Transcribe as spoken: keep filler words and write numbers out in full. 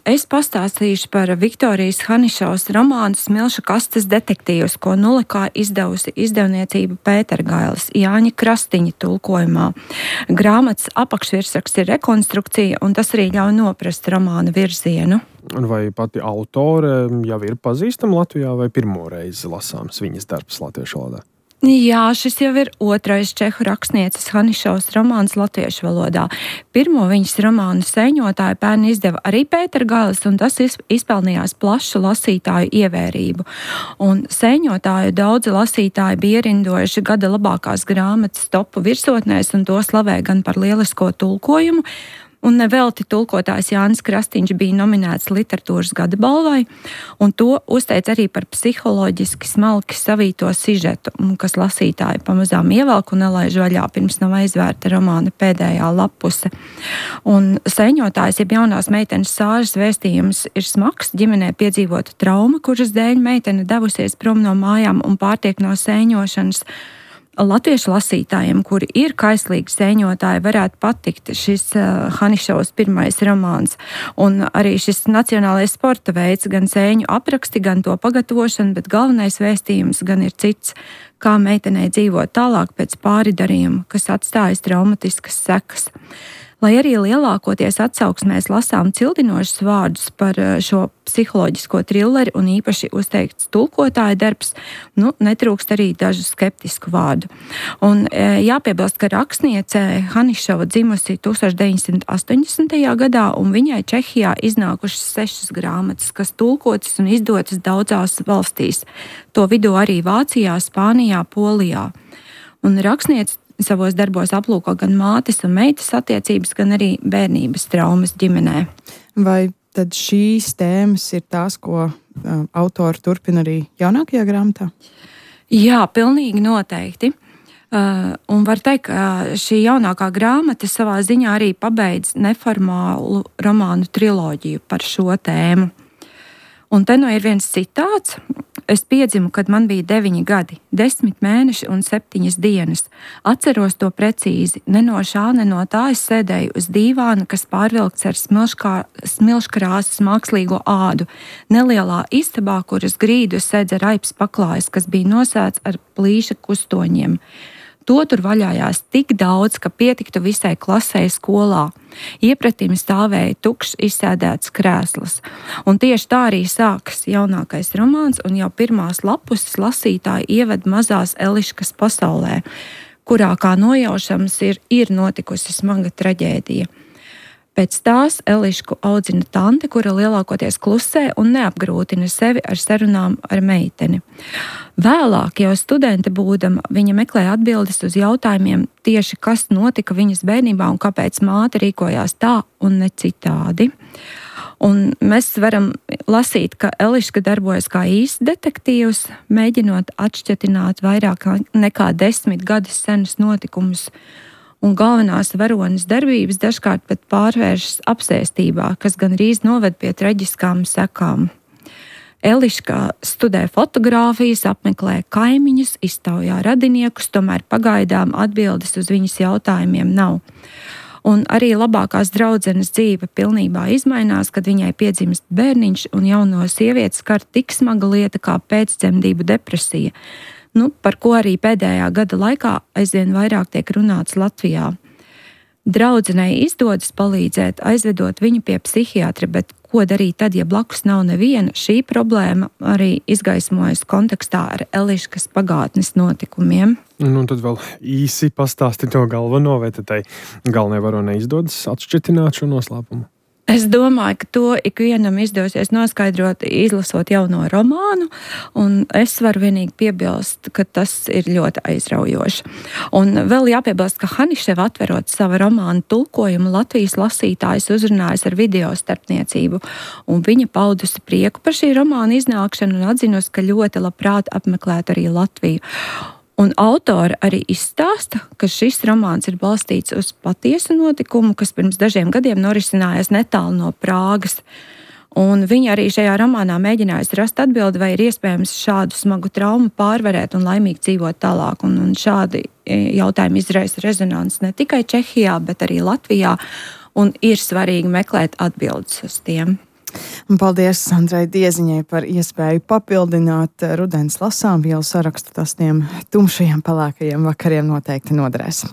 Es pastāstīšu par Viktorijas Hanišovas romānu Smilšu kastes detektīvs, ko Nulikā izdevusi izdevniecība Pētergailes Jāņa Krastiņa tulkojumā. Grāmatas apakšvirsraksts ir rekonstrukcija, un tas arī ļauj noprast romāna virzienu. Vai pati autore jau ir pazīstama Latvijā, vai pirmo reizi lasāms viņas darbs latviešu valodā? Jā, šis jau ir otrais čehu rakstnieces Hanišovas romāns latviešu valodā. Pirmo viņas romānu Sēņotāju pērn izdeva arī Pētergailes, un tas izpelnījās plašu lasītāju ievērību. Un Sēņotāju daudzi lasītāji bija ierindojuši gada labākās grāmatas topu virsotnēs, un to slavē gan par lielisko tulkojumu, un nevelti tulkotājs Jānis Krastiņš bija nominēts literatūras gada balvai, un to uzteic arī par psiholoģiski smalki savīto sižetu, kas lasītāji pamazām ievelk un nelaiž vaļā, pirms nav aizvērta romāna pēdējā lapuse. Un Sēņotājs, jeb jaunās meitenes Sāras vēstījums, ir smags, ģimenē piedzīvota trauma, kuras dēļ meitene devusies prom no mājām un pārtiek no sēņošanas. Latviešu lasītājiem, kuri ir kaislīgi sēņotāji, varētu patikt šis uh, Hanišovas pirmais romāns. Un arī šis nacionālais sporta veids, gan sēņu apraksti, gan to pagatavošana, bet galvenais vēstījums gan ir cits, kā meitenei dzīvot tālāk pēc pāridarījuma, kas atstājas traumatiskas sekas. Lai arī lielākoties atsauksmēs lasām cildinošus vārdus par šo psiholoģisko trileri un īpaši uzteikts tulkotāja darbs, nu, netrūkst arī dažu skeptisku vārdu. Un jāpiebilst, ka rakstniece Hanišova dzimusi tūkstoš deviņsimt astoņdesmitajā gadā, un viņai Čehijā iznākušas sešas grāmatas, kas tulkotas un izdotas daudzās valstīs. To vidū arī Vācijā, Spānijā, Polijā. Un rakstniece savos darbos aplūko gan mātes un meitas attiecības, gan arī bērnības traumas ģimenē. Vai tad šīs tēmas ir tās, ko uh, autori turpina arī jaunākajā grāmatā? Jā, pilnīgi noteikti. Uh, un var teikt, ka šī jaunākā grāmata savā ziņā arī pabeidz neformālu romānu triloģiju par šo tēmu. Un te nu ir viens citāts. Es piedzimu, kad man bija deviņi gadi, desmit mēneši un septiņas dienas. Atceros to precīzi. Ne no šā, ne no tā es sēdēju uz dīvāna, kas pārvilkts ar smilškrāsas mākslīgo ādu. Nelielā istabā, kuras grīdu sēdza raips paklājs, kas bija nosēts ar plīša kustoņiem. To tur vaļājās tik daudz, ka pietiktu visai klasei skolā. Iepratīm stāvēja tukšs izsēdēts krēsls. Un tieši tā arī sākas jaunākais romāns, un jau pirmās lapuses lasītāji ieved mazās Eliškas pasaulē, kurā, kā nojaušams, ir, ir notikusi smaga traģēdija. Pēc tās Elišku audzina tante, kura lielākoties klusē un neapgrūtina sevi ar sarunām ar meiteni. Vēlāk, jau studente būdama, viņa meklē atbildes uz jautājumiem tieši, kas notika viņas bērnībā un kāpēc māte rīkojās tā un ne citādi. Un mēs varam lasīt, ka Eliška darbojas kā īsts detektīvs, mēģinot atšķetināt vairāk nekā desmit gadus senus notikumus. Un galvenās varonas darbības dažkārt pat pārvēršas apsēstībā, kas gandrīz noved pie traģiskām sekām. Eliška studē fotogrāfijas, apmeklē kaimiņus, iztaujā radiniekus, tomēr pagaidām atbildes uz viņas jautājumiem nav. Un arī labākās draudzenes dzīve pilnībā izmainās, kad viņai piedzimst bērniņš un jauno sievieti skar tik smaga lieta kā pēcdzemdību depresija. Nu, par ko arī pēdējā gada laikā aizvien vairāk tiek runāts Latvijā. Draudzenei izdodas palīdzēt, aizvedot viņu pie psihiatra, bet ko darīt tad, ja blakus nav neviena? Šī problēma arī izgaismojas kontekstā ar Eliškas pagātnes notikumiem. Nu, tad vēl īsi pastāsti to galveno, vai tad tai galvenai varonei izdodas atšķetināt šo noslēpumu? Es domāju, ka to ikvienam izdosies noskaidrot, izlasot jauno romānu, un es varu vienīgi piebilst, ka tas ir ļoti aizraujoši. Un vēl jāpiebilst, ka Haniševa, atverot savu romānu tulkojumu, Latvijas lasītājs uzrunājas ar video starpniecību, un viņa paudusi prieku par šī romāna iznākšanu un atzinusi, ka ļoti labprāt apmeklētu arī Latviju. Un autori arī izstāsta, ka šis romāns ir balstīts uz patiesu notikumu, kas pirms dažiem gadiem norisinājās netālu no Prāgas. Un viņa arī šajā romānā mēģinājusi rast atbildi, vai ir iespējams šādu smagu traumu pārvarēt un laimīgi dzīvot tālāk. Un, un šādi jautājumi izraisa rezonanci ne tikai Čehijā, bet arī Latvijā, un ir svarīgi meklēt atbildes uz tiem. Un paldies Sandrai Dieziņai par iespēju papildināt rudens lasām vielu sarakstu. Tas tiem tumšajiem pelēkajiem vakariem noteikti noderēs.